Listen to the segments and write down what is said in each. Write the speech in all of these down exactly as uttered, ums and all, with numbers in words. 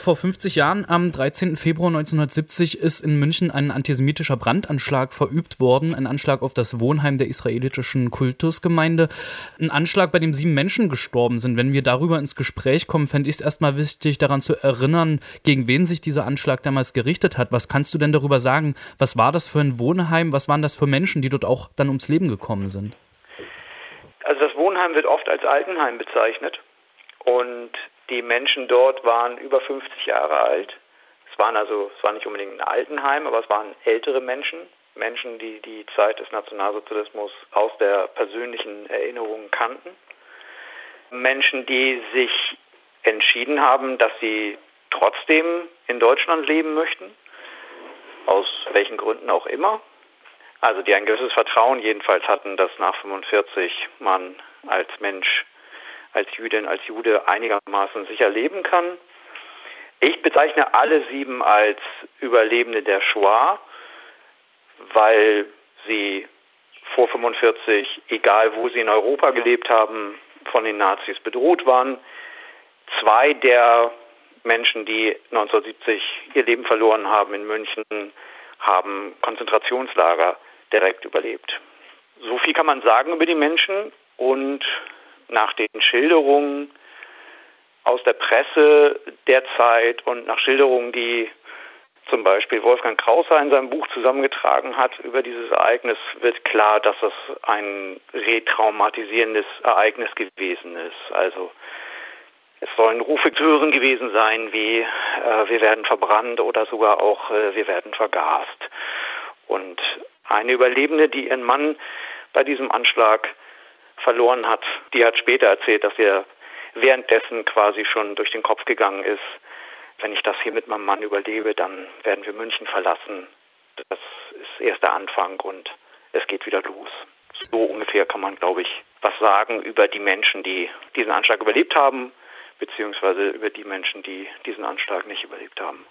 vor fünfzig Jahren, am dreizehnten Februar neunzehnhundertsiebzig, ist in München ein antisemitischer Brandanschlag verübt worden. Ein Anschlag auf das Wohnheim der israelitischen Kultusgemeinde. Ein Anschlag, bei dem sieben Menschen gestorben sind. Wenn wir darüber ins Gespräch kommen, fände ich es erstmal wichtig, daran zu erinnern, gegen wen sich dieser Anschlag damals gerichtet hat. Was kannst du denn darüber sagen? Was war das für ein Wohnheim? Was waren das für Menschen, die dort auch dann ums Leben gekommen sind? Also das Wohnheim wird oft als Altenheim bezeichnet. Und die Menschen dort waren über fünfzig Jahre alt. Es waren also, es war nicht unbedingt ein Altenheim, aber es waren ältere Menschen. Menschen, die die Zeit des Nationalsozialismus aus der persönlichen Erinnerung kannten. Menschen, die sich entschieden haben, dass sie trotzdem in Deutschland leben möchten. Aus welchen Gründen auch immer. Also die ein gewisses Vertrauen jedenfalls hatten, dass nach fünfundvierzig man als Mensch, als Jüdin, als Jude einigermaßen sicher leben kann. Ich bezeichne alle sieben als Überlebende der Shoah, weil sie vor fünfundvierzig, egal wo sie in Europa gelebt haben, von den Nazis bedroht waren. Zwei der Menschen, die neunzehnhundertsiebzig ihr Leben verloren haben in München, haben Konzentrationslager direkt überlebt. So viel kann man sagen über die Menschen, und nach den Schilderungen aus der Presse der Zeit und nach Schilderungen, die zum Beispiel Wolfgang Krauser in seinem Buch zusammengetragen hat über dieses Ereignis, wird klar, dass es ein retraumatisierendes Ereignis gewesen ist. Also es sollen Rufe zu hören gewesen sein wie äh, wir werden verbrannt oder sogar auch äh, wir werden vergast. Und eine Überlebende, die ihren Mann bei diesem Anschlag verloren hat, die hat später erzählt, dass ihr währenddessen quasi schon durch den Kopf gegangen ist: Wenn ich das hier mit meinem Mann überlebe, dann werden wir München verlassen. Das ist erst der Anfang und es geht wieder los. So ungefähr kann man, glaube ich, was sagen über die Menschen, die diesen Anschlag überlebt haben, beziehungsweise über die Menschen, die diesen Anschlag nicht überlebt haben.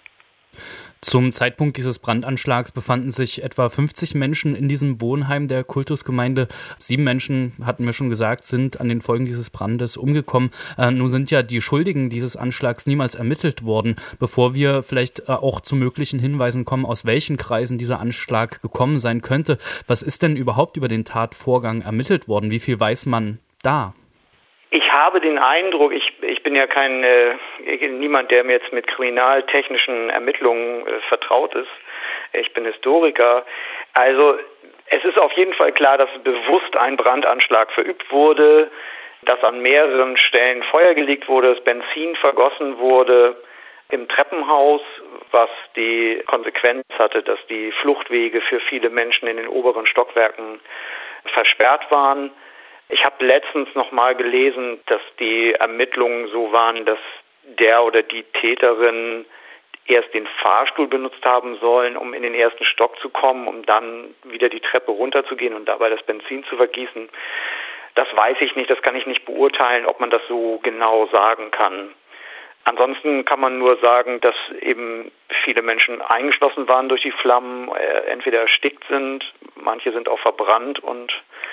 Zum Zeitpunkt dieses Brandanschlags befanden sich etwa fünfzig Menschen in diesem Wohnheim der Kultusgemeinde. Sieben Menschen, hatten wir schon gesagt, sind an den Folgen dieses Brandes umgekommen. Äh, nun sind ja die Schuldigen dieses Anschlags niemals ermittelt worden. Bevor wir vielleicht äh, auch zu möglichen Hinweisen kommen, aus welchen Kreisen dieser Anschlag gekommen sein könnte, was ist denn überhaupt über den Tatvorgang ermittelt worden? Wie viel weiß man da? Ich habe den Eindruck, ich, ich bin ja kein äh, niemand, der mir jetzt mit kriminaltechnischen Ermittlungen äh, vertraut ist. Ich bin Historiker. Also es ist auf jeden Fall klar, dass bewusst ein Brandanschlag verübt wurde, dass an mehreren Stellen Feuer gelegt wurde, dass Benzin vergossen wurde im Treppenhaus, was die Konsequenz hatte, dass die Fluchtwege für viele Menschen in den oberen Stockwerken versperrt waren. Ich habe letztens noch mal gelesen, dass die Ermittlungen so waren, dass der oder die Täterin erst den Fahrstuhl benutzt haben sollen, um in den ersten Stock zu kommen, um dann wieder die Treppe runterzugehen und dabei das Benzin zu vergießen. Das weiß ich nicht, das kann ich nicht beurteilen, ob man das so genau sagen kann. Ansonsten kann man nur sagen, dass eben viele Menschen eingeschlossen waren durch die Flammen, entweder erstickt sind, manche sind auch verbrannt, und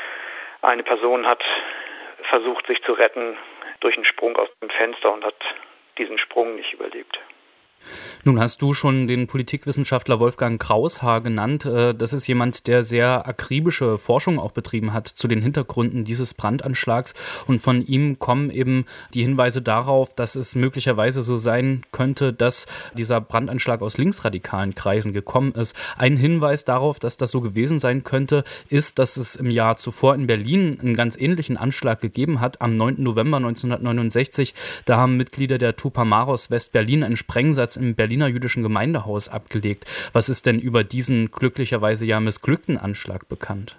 eine Person hat versucht, sich zu retten durch einen Sprung aus dem Fenster und hat diesen Sprung nicht überlebt. Nun hast du schon den Politikwissenschaftler Wolfgang Kraushaar genannt. Das ist jemand, der sehr akribische Forschung auch betrieben hat zu den Hintergründen dieses Brandanschlags. Und von ihm kommen eben die Hinweise darauf, dass es möglicherweise so sein könnte, dass dieser Brandanschlag aus linksradikalen Kreisen gekommen ist. Ein Hinweis darauf, dass das so gewesen sein könnte, ist, dass es im Jahr zuvor in Berlin einen ganz ähnlichen Anschlag gegeben hat. Am neunten November neunzehnhundertneunundsechzig, da haben Mitglieder der Tupamaros West-Berlin einen Sprengsatz im Berliner jüdischen Gemeindehaus abgelegt. Was ist denn über diesen glücklicherweise ja missglückten Anschlag bekannt?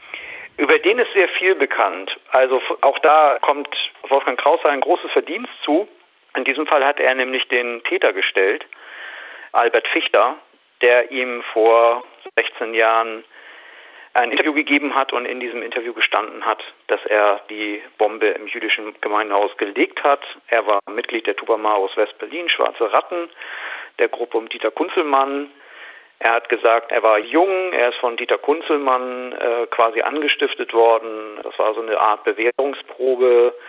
Über den ist sehr viel bekannt. Also auch da kommt Wolfgang Kraushaar ein großes Verdienst zu. In diesem Fall hat er nämlich den Täter gestellt, Albert Fichter, der ihm vor sechzehn Jahren ein Interview gegeben hat und in diesem Interview gestanden hat, dass er die Bombe im jüdischen Gemeindehaus gelegt hat. Er war Mitglied der Tupamaros West-Berlin, Schwarze Ratten, der Gruppe um Dieter Kunzelmann. Er hat gesagt, er war jung, er ist von Dieter Kunzelmann äh, quasi angestiftet worden. Das war so eine Art Bewährungsprobe.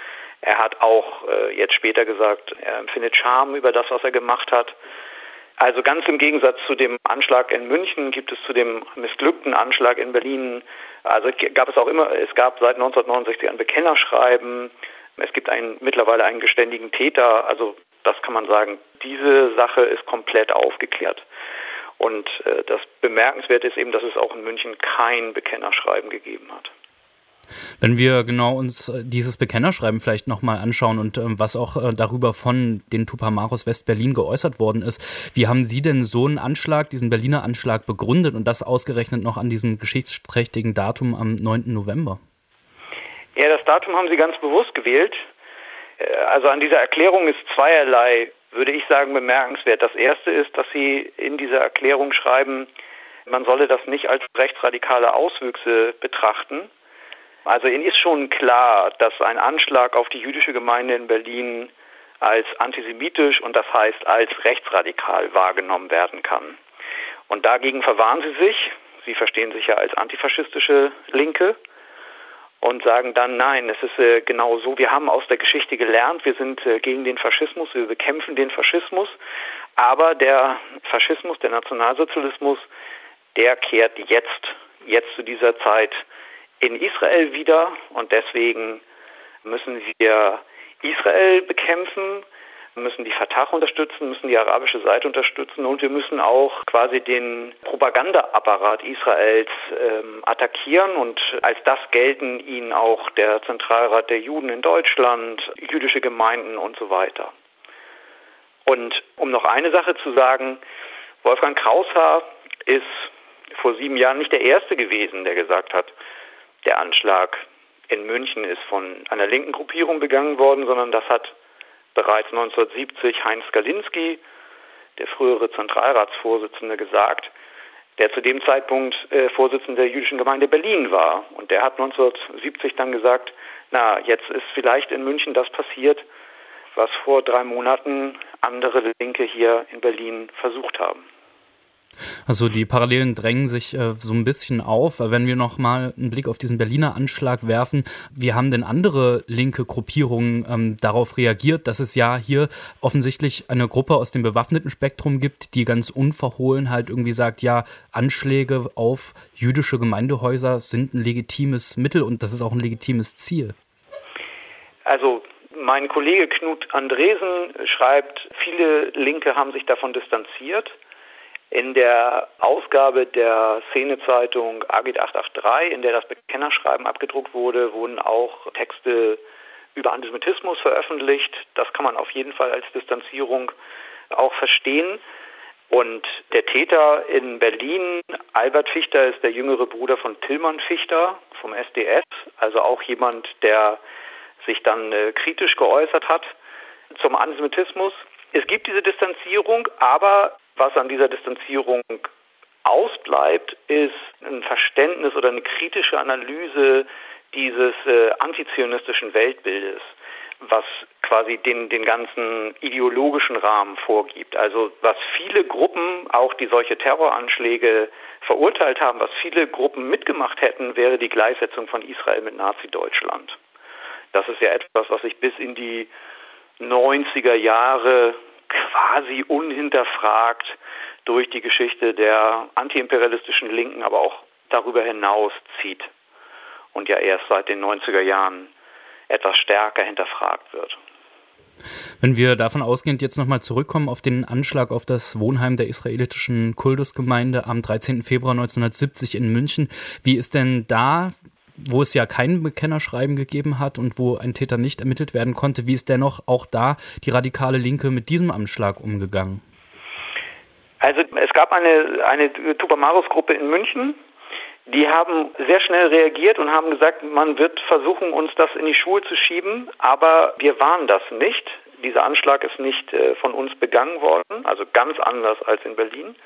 Er hat auch äh, jetzt später gesagt, er empfindet Scham über das, was er gemacht hat. Also ganz im Gegensatz zu dem Anschlag in München gibt es zu dem missglückten Anschlag in Berlin, also gab es auch immer, es gab seit neunzehnhundertneunundsechzig ein Bekennerschreiben, es gibt einen, mittlerweile einen geständigen Täter, also das kann man sagen, diese Sache ist komplett aufgeklärt. Und äh, das Bemerkenswerte ist eben, dass es auch in München kein Bekennerschreiben gegeben hat. Wenn wir genau uns dieses Bekennerschreiben vielleicht nochmal anschauen und ähm, was auch äh, darüber von den Tupamaros West-Berlin geäußert worden ist, wie haben Sie denn so einen Anschlag, diesen Berliner Anschlag begründet und das ausgerechnet noch an diesem geschichtsträchtigen Datum am neunten November? Ja, das Datum haben Sie ganz bewusst gewählt. Also an dieser Erklärung ist zweierlei, würde ich sagen, bemerkenswert. Das erste ist, dass Sie in dieser Erklärung schreiben, man solle das nicht als rechtsradikale Auswüchse betrachten. Also Ihnen ist schon klar, dass ein Anschlag auf die jüdische Gemeinde in Berlin als antisemitisch und das heißt als rechtsradikal wahrgenommen werden kann. Und dagegen verwahren Sie sich, Sie verstehen sich ja als antifaschistische Linke und sagen dann, nein, es ist äh, genau so, wir haben aus der Geschichte gelernt, wir sind äh, gegen den Faschismus, wir bekämpfen den Faschismus, aber der Faschismus, der Nationalsozialismus, der kehrt jetzt, jetzt zu dieser Zeit in Israel wieder und deswegen müssen wir Israel bekämpfen, müssen die Fatah unterstützen, müssen die arabische Seite unterstützen und wir müssen auch quasi den Propagandaapparat Israels ähm, attackieren und als das gelten ihnen auch der Zentralrat der Juden in Deutschland, jüdische Gemeinden und so weiter. Und um noch eine Sache zu sagen, Wolfgang Kraushaar ist vor sieben Jahren nicht der Erste gewesen, der gesagt hat, der Anschlag in München ist von einer linken Gruppierung begangen worden, sondern das hat bereits neunzehnhundertsiebzig Heinz Galinski, der frühere Zentralratsvorsitzende, gesagt, der zu dem Zeitpunkt äh, Vorsitzender der jüdischen Gemeinde Berlin war. Und der hat neunzehnhundertsiebzig dann gesagt, na, jetzt ist vielleicht in München das passiert, was vor drei Monaten andere Linke hier in Berlin versucht haben. Also die Parallelen drängen sich äh, so ein bisschen auf. Wenn wir noch mal einen Blick auf diesen Berliner Anschlag werfen, wie haben denn andere linke Gruppierungen ähm, darauf reagiert, dass es ja hier offensichtlich eine Gruppe aus dem bewaffneten Spektrum gibt, die ganz unverhohlen halt irgendwie sagt, ja, Anschläge auf jüdische Gemeindehäuser sind ein legitimes Mittel und das ist auch ein legitimes Ziel? Also mein Kollege Knut Andresen schreibt, viele Linke haben sich davon distanziert. In der Ausgabe der Szene-Zeitung Agit achthundertdreiundachtzig, in der das Bekennerschreiben abgedruckt wurde, wurden auch Texte über Antisemitismus veröffentlicht. Das kann man auf jeden Fall als Distanzierung auch verstehen. Und der Täter in Berlin, Albert Fichter, ist der jüngere Bruder von Tilman Fichter vom S D S, also auch jemand, der sich dann äh, kritisch geäußert hat zum Antisemitismus. Es gibt diese Distanzierung, aber was an dieser Distanzierung ausbleibt, ist ein Verständnis oder eine kritische Analyse dieses äh, antizionistischen Weltbildes, was quasi den, den ganzen ideologischen Rahmen vorgibt. Also was viele Gruppen, auch die solche Terroranschläge verurteilt haben, was viele Gruppen mitgemacht hätten, wäre die Gleichsetzung von Israel mit Nazi-Deutschland. Das ist ja etwas, was sich bis in die neunziger Jahre quasi unhinterfragt durch die Geschichte der antiimperialistischen Linken, aber auch darüber hinaus zieht und ja erst seit den neunziger Jahren etwas stärker hinterfragt wird. Wenn wir davon ausgehend jetzt nochmal zurückkommen auf den Anschlag auf das Wohnheim der israelitischen Kultusgemeinde am dreizehnten Februar neunzehnhundertsiebzig in München, wie ist denn da, wo es ja kein Bekennerschreiben gegeben hat und wo ein Täter nicht ermittelt werden konnte, wie ist dennoch auch da die radikale Linke mit diesem Anschlag umgegangen? Also es gab eine, eine Tupamaros-Gruppe in München, die haben sehr schnell reagiert und haben gesagt, man wird versuchen, uns das in die Schuhe zu schieben, aber wir waren das nicht. Dieser Anschlag ist nicht äh, von uns begangen worden, also ganz anders als in Berlin.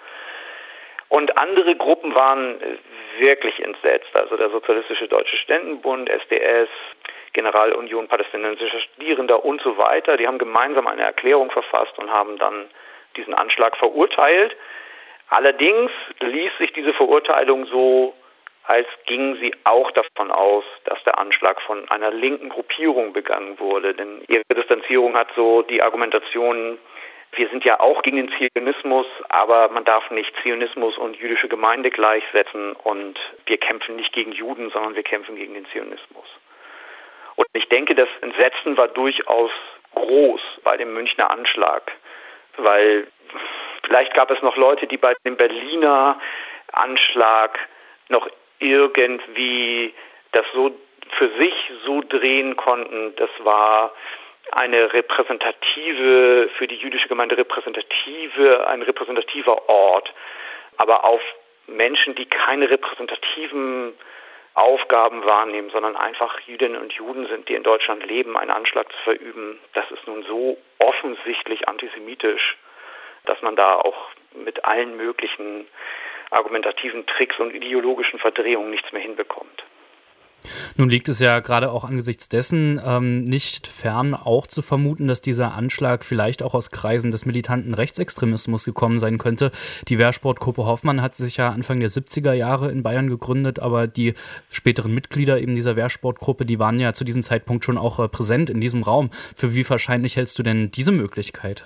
Und andere Gruppen waren wirklich entsetzt, also der Sozialistische Deutsche Studentenbund, S D S, Generalunion Palästinensischer Studierender und so weiter. Die haben gemeinsam eine Erklärung verfasst und haben dann diesen Anschlag verurteilt. Allerdings ließ sich diese Verurteilung so als gingen sie auch davon aus, dass der Anschlag von einer linken Gruppierung begangen wurde. Denn ihre Distanzierung hat so die Argumentation, wir sind ja auch gegen den Zionismus, aber man darf nicht Zionismus und jüdische Gemeinde gleichsetzen und wir kämpfen nicht gegen Juden, sondern wir kämpfen gegen den Zionismus. Und ich denke, das Entsetzen war durchaus groß bei dem Münchner Anschlag, weil vielleicht gab es noch Leute, die bei dem Berliner Anschlag noch irgendwie das so für sich so drehen konnten. Das war eine repräsentative, für die jüdische Gemeinde repräsentative, ein repräsentativer Ort. Aber auf Menschen, die keine repräsentativen Aufgaben wahrnehmen, sondern einfach Jüdinnen und Juden sind, die in Deutschland leben, einen Anschlag zu verüben, das ist nun so offensichtlich antisemitisch, dass man da auch mit allen möglichen argumentativen Tricks und ideologischen Verdrehungen nichts mehr hinbekommt. Nun liegt es ja gerade auch angesichts dessen ähm, nicht fern, auch zu vermuten, dass dieser Anschlag vielleicht auch aus Kreisen des militanten Rechtsextremismus gekommen sein könnte. Die Wehrsportgruppe Hoffmann hat sich ja Anfang der siebziger Jahre in Bayern gegründet, aber die späteren Mitglieder eben dieser Wehrsportgruppe, die waren ja zu diesem Zeitpunkt schon auch äh, präsent in diesem Raum. Für wie wahrscheinlich hältst du denn diese Möglichkeit?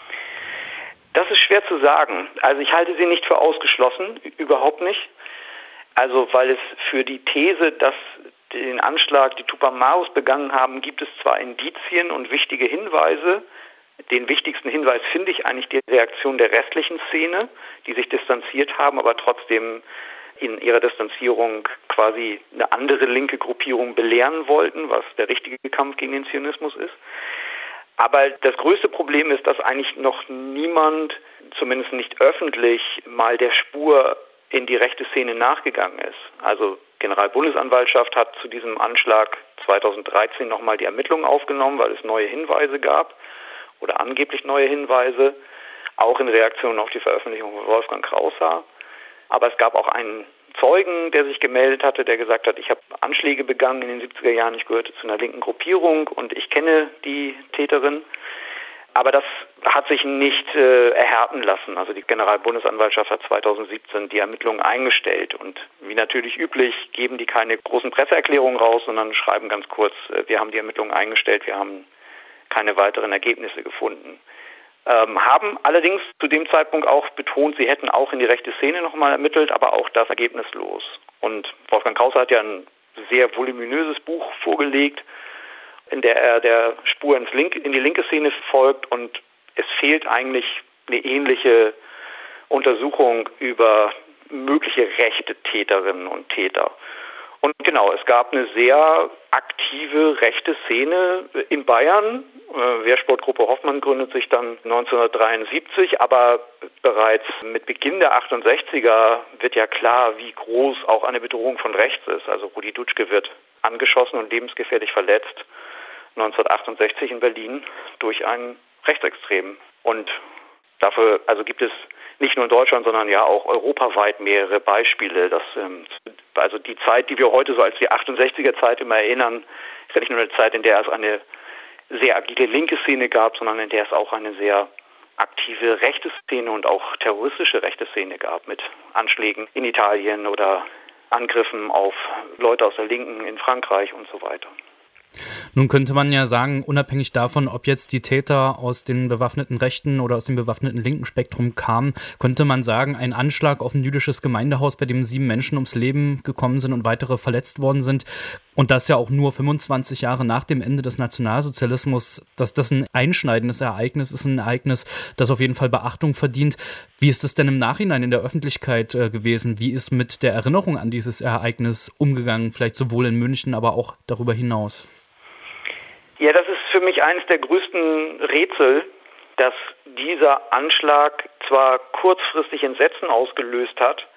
Das ist schwer zu sagen. Also ich halte sie nicht für ausgeschlossen, überhaupt nicht. Also weil es für die These, dass den Anschlag die Tupamaros begangen haben, gibt es zwar Indizien und wichtige Hinweise. Den wichtigsten Hinweis finde ich eigentlich die Reaktion der restlichen Szene, die sich distanziert haben, aber trotzdem in ihrer Distanzierung quasi eine andere linke Gruppierung belehren wollten, was der richtige Kampf gegen den Zionismus ist. Aber das größte Problem ist, dass eigentlich noch niemand, zumindest nicht öffentlich, mal der Spur in die rechte Szene nachgegangen ist. Also Generalbundesanwaltschaft hat zu diesem Anschlag zweitausenddreizehn nochmal die Ermittlungen aufgenommen, weil es neue Hinweise gab oder angeblich neue Hinweise, auch in Reaktion auf die Veröffentlichung von Wolfgang Kraushaar. Aber es gab auch einen Zeugen, der sich gemeldet hatte, der gesagt hat, ich habe Anschläge begangen in den siebziger Jahren, ich gehörte zu einer linken Gruppierung und ich kenne die Täterin. Aber das hat sich nicht äh, erhärten lassen. Also die Generalbundesanwaltschaft hat zweitausendsiebzehn die Ermittlungen eingestellt. Und wie natürlich üblich geben die keine großen Presseerklärungen raus, sondern schreiben ganz kurz, äh, wir haben die Ermittlungen eingestellt, wir haben keine weiteren Ergebnisse gefunden. Ähm, haben allerdings zu dem Zeitpunkt auch betont, sie hätten auch in die rechte Szene nochmal ermittelt, aber auch das ergebnislos. Und Wolfgang Kraushaar hat ja ein sehr voluminöses Buch vorgelegt, in der er der Spur ins Link, in die linke Szene folgt und es fehlt eigentlich eine ähnliche Untersuchung über mögliche rechte Täterinnen und Täter. Und genau, es gab eine sehr aktive rechte Szene in Bayern. Wehrsportgruppe Hoffmann gründet sich dann neunzehnhundertdreiundsiebzig, aber bereits mit Beginn der achtundsechziger wird ja klar, wie groß auch eine Bedrohung von rechts ist. Also Rudi Dutschke wird angeschossen und lebensgefährlich verletzt neunzehnhundertachtundsechzig in Berlin durch einen Rechtsextremen. Und dafür also gibt es nicht nur in Deutschland, sondern ja auch europaweit mehrere Beispiele. Dass, ähm, also die Zeit, die wir heute so als die achtundsechziger Zeit immer erinnern, ist ja nicht nur eine Zeit, in der es eine sehr agile linke Szene gab, sondern in der es auch eine sehr aktive rechte Szene und auch terroristische rechte Szene gab mit Anschlägen in Italien oder Angriffen auf Leute aus der Linken in Frankreich und so weiter. Nun könnte man ja sagen, unabhängig davon, ob jetzt die Täter aus den bewaffneten rechten oder aus dem bewaffneten linken Spektrum kamen, könnte man sagen, ein Anschlag auf ein jüdisches Gemeindehaus, bei dem sieben Menschen ums Leben gekommen sind und weitere verletzt worden sind, und das ja auch nur fünfundzwanzig Jahre nach dem Ende des Nationalsozialismus, dass das ein einschneidendes Ereignis ist, ein Ereignis, das auf jeden Fall Beachtung verdient. Wie ist es denn im Nachhinein in der Öffentlichkeit äh, gewesen? Wie ist mit der Erinnerung an dieses Ereignis umgegangen, vielleicht sowohl in München, aber auch darüber hinaus? Ja, das ist für mich eines der größten Rätsel, dass dieser Anschlag zwar kurzfristig Entsetzen ausgelöst hat,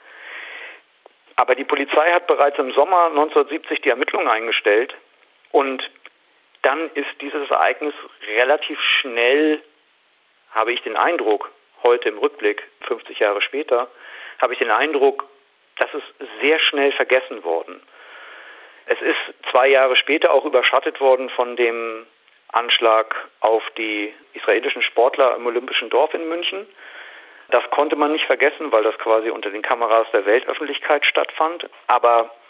aber die Polizei hat bereits im Sommer neunzehnhundertsiebzig die Ermittlungen eingestellt und dann ist dieses Ereignis relativ schnell, habe ich den Eindruck, heute im Rückblick, fünfzig Jahre später, habe ich den Eindruck, das ist sehr schnell vergessen worden. Es ist zwei Jahre später auch überschattet worden von dem Anschlag auf die israelischen Sportler im Olympischen Dorf in München. Das konnte man nicht vergessen, weil das quasi unter den Kameras der Weltöffentlichkeit stattfand. Aber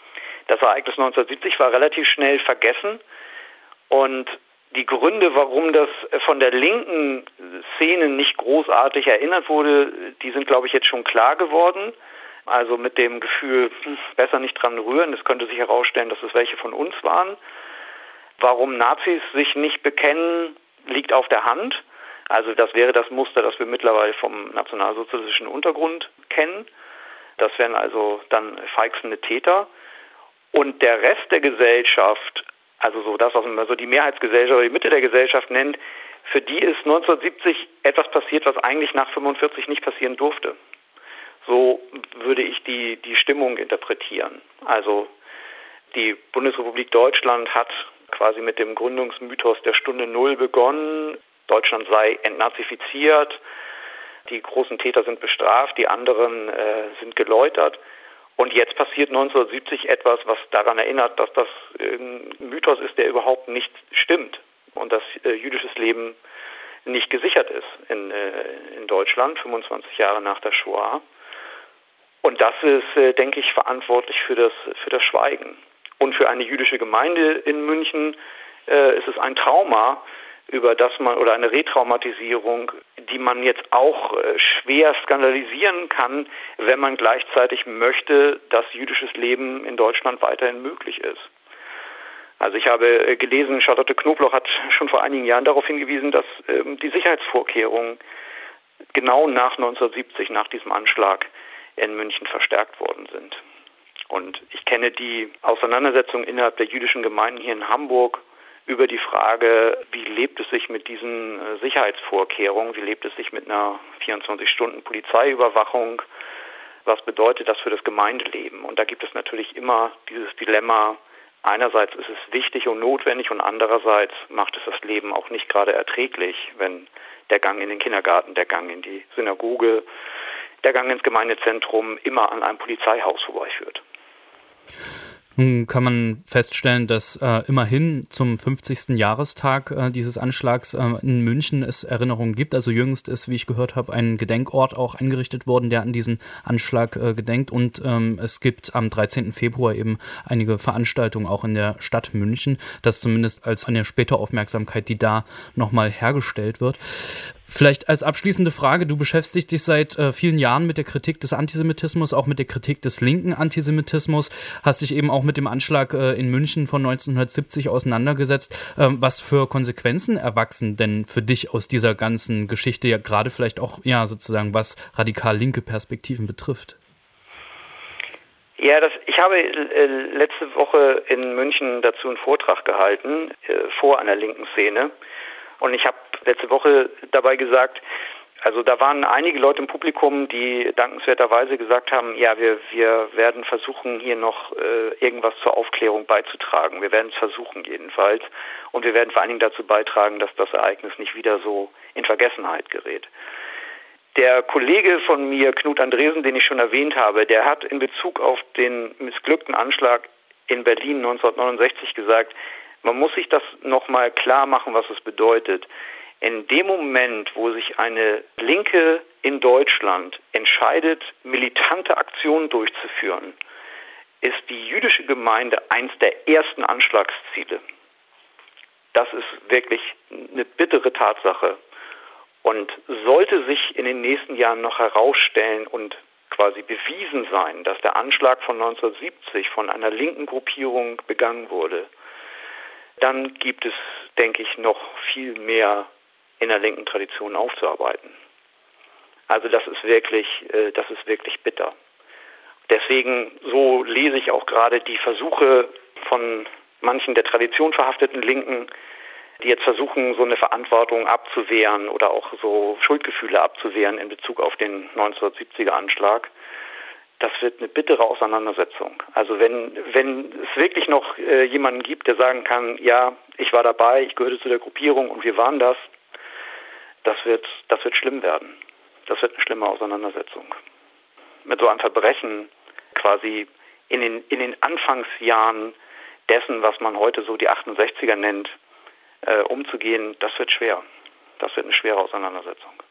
Das Ereignis neunzehnhundertsiebzig war relativ schnell vergessen und die Gründe, warum das von der linken Szene nicht großartig erinnert wurde, die sind, glaube ich, jetzt schon klar geworden. Also mit dem Gefühl, besser nicht dran rühren, es könnte sich herausstellen, dass es welche von uns waren. Warum Nazis sich nicht bekennen, liegt auf der Hand. Also das wäre das Muster, das wir mittlerweile vom nationalsozialistischen Untergrund kennen. Das wären also dann feixende Täter. Und der Rest der Gesellschaft, also so das, was man so die Mehrheitsgesellschaft oder die Mitte der Gesellschaft nennt, für die ist neunzehnhundertsiebzig etwas passiert, was eigentlich nach fünfundvierzig nicht passieren durfte. So würde ich die, die Stimmung interpretieren. Also die Bundesrepublik Deutschland hat quasi mit dem Gründungsmythos der Stunde Null begonnen. Deutschland sei entnazifiziert, die großen Täter sind bestraft, die anderen äh, sind geläutert. Und jetzt passiert neunzehnhundertsiebzig etwas, was daran erinnert, dass das ein Mythos ist, der überhaupt nicht stimmt und dass äh, jüdisches Leben nicht gesichert ist in, äh, in Deutschland, fünfundzwanzig Jahre nach der Shoah. Und das ist, äh, denke ich, verantwortlich für das, für das Schweigen. Und für eine jüdische Gemeinde in München äh, ist es ein Trauma, über das man oder eine Retraumatisierung, die man jetzt auch äh, schwer skandalisieren kann, wenn man gleichzeitig möchte, dass jüdisches Leben in Deutschland weiterhin möglich ist. Also ich habe äh, gelesen, Charlotte Knobloch hat schon vor einigen Jahren darauf hingewiesen, dass äh, die Sicherheitsvorkehrungen genau nach neunzehnhundertsiebzig, nach diesem Anschlag in München verstärkt worden sind. Und ich kenne die Auseinandersetzung innerhalb der jüdischen Gemeinden hier in Hamburg über die Frage, wie lebt es sich mit diesen Sicherheitsvorkehrungen, wie lebt es sich mit einer vierundzwanzig Stunden Polizeiüberwachung, was bedeutet das für das Gemeindeleben? Und da gibt es natürlich immer dieses Dilemma, einerseits ist es wichtig und notwendig und andererseits macht es das Leben auch nicht gerade erträglich, wenn der Gang in den Kindergarten, der Gang in die Synagoge, der Gang ins Gemeindezentrum immer an einem Polizeihaus vorbeiführt. Nun kann man feststellen, dass äh, immerhin zum fünfzigsten Jahrestag äh, dieses Anschlags äh, in München es Erinnerungen gibt. Also jüngst ist, wie ich gehört habe, ein Gedenkort auch eingerichtet worden, der an diesen Anschlag äh, gedenkt. Und ähm, es gibt am dreizehnten Februar eben einige Veranstaltungen auch in der Stadt München. Das zumindest als eine späte Aufmerksamkeit, die da nochmal hergestellt wird. Vielleicht als abschließende Frage, du beschäftigst dich seit äh, vielen Jahren mit der Kritik des Antisemitismus, auch mit der Kritik des linken Antisemitismus, hast dich eben auch mit dem Anschlag äh, in München von neunzehnhundertsiebzig auseinandergesetzt. Ähm, was für Konsequenzen erwachsen denn für dich aus dieser ganzen Geschichte, ja gerade vielleicht auch, ja sozusagen, was radikal linke Perspektiven betrifft? Ja, das, ich habe äh, letzte Woche in München dazu einen Vortrag gehalten, äh, vor einer linken Szene. Und ich habe letzte Woche dabei gesagt, also da waren einige Leute im Publikum, die dankenswerterweise gesagt haben, ja, wir, wir werden versuchen, hier noch äh, irgendwas zur Aufklärung beizutragen. Wir werden es versuchen jedenfalls. Und wir werden vor allen Dingen dazu beitragen, dass das Ereignis nicht wieder so in Vergessenheit gerät. Der Kollege von mir, Knut Andresen, den ich schon erwähnt habe, der hat in Bezug auf den missglückten Anschlag in Berlin neunzehnhundertneunundsechzig gesagt, man muss sich das nochmal klar machen, was es bedeutet. In dem Moment, wo sich eine Linke in Deutschland entscheidet, militante Aktionen durchzuführen, ist die jüdische Gemeinde eins der ersten Anschlagsziele. Das ist wirklich eine bittere Tatsache. Und sollte sich in den nächsten Jahren noch herausstellen und quasi bewiesen sein, dass der Anschlag von neunzehnhundertsiebzig von einer linken Gruppierung begangen wurde, dann gibt es, denke ich, noch viel mehr in der linken Tradition aufzuarbeiten. Also das ist wirklich, das ist wirklich bitter. Deswegen, so lese ich auch gerade die Versuche von manchen der Tradition verhafteten Linken, die jetzt versuchen, so eine Verantwortung abzuwehren oder auch so Schuldgefühle abzuwehren in Bezug auf den neunzehnhundertsiebziger Anschlag. Das wird eine bittere Auseinandersetzung. Also wenn wenn es wirklich noch äh, jemanden gibt, der sagen kann, ja, ich war dabei, ich gehörte zu der Gruppierung und wir waren das, das wird das wird schlimm werden. Das wird eine schlimme Auseinandersetzung. Mit so einem Verbrechen quasi in den in den Anfangsjahren dessen, was man heute so die achtundsechziger nennt, äh, umzugehen, das wird schwer. Das wird eine schwere Auseinandersetzung.